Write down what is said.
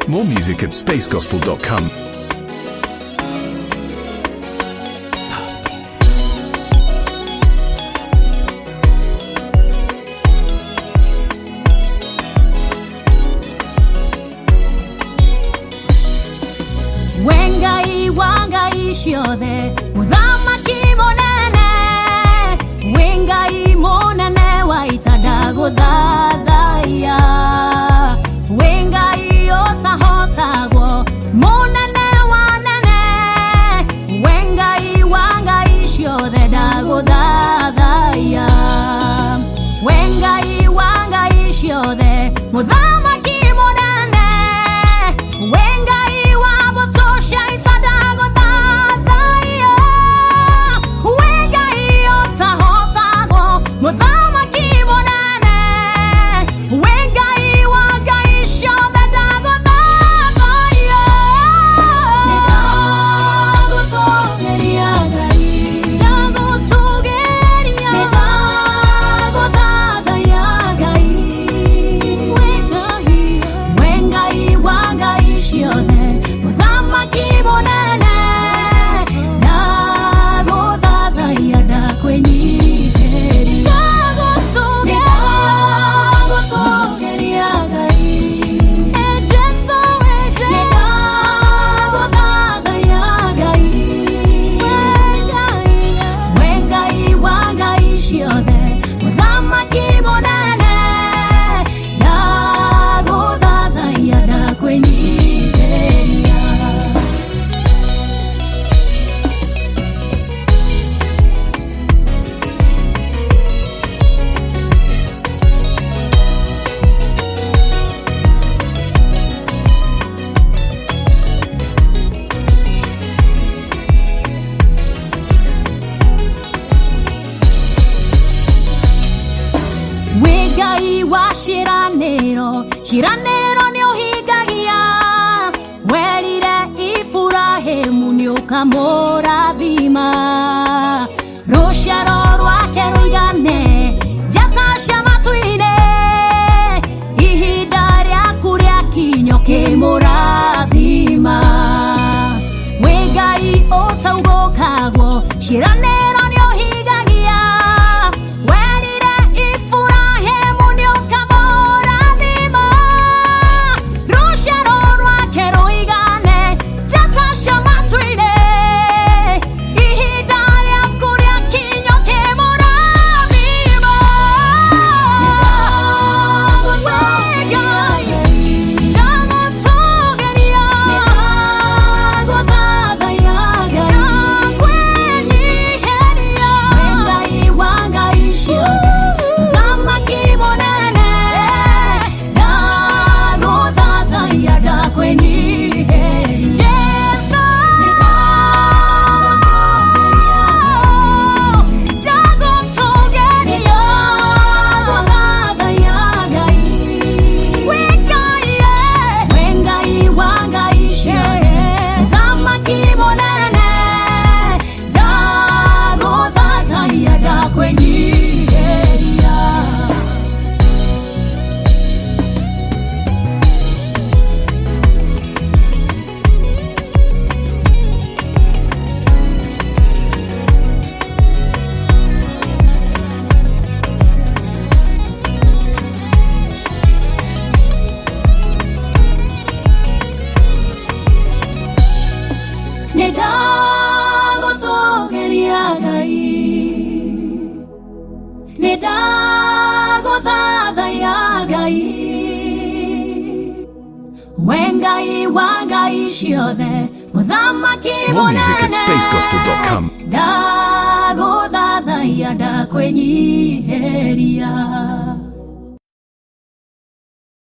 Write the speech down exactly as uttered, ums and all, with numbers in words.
More music at space gospel dot com. Wengai wangai shiothe muthamaki monene wengai monene waitada guthathaiya wengai otahotagwo monene wanene wengai wangai shiothe daguthathaiya wengai wangai shiothe muthamaki monene wengai Shiranero, shiranero ni uhigagia werire Ifurahimu ni ukamorathima ruciaro rwake ruigane jatasha matuine ihinda rĩaku rĩakinyo kimurathima wengai otaugokagwo shiranero ni uhigagia werire Ifurahimu ni wengai wangai shiothe muthamaki More music at space gospel dot com. Daguthathaiya ndakwenyiheria.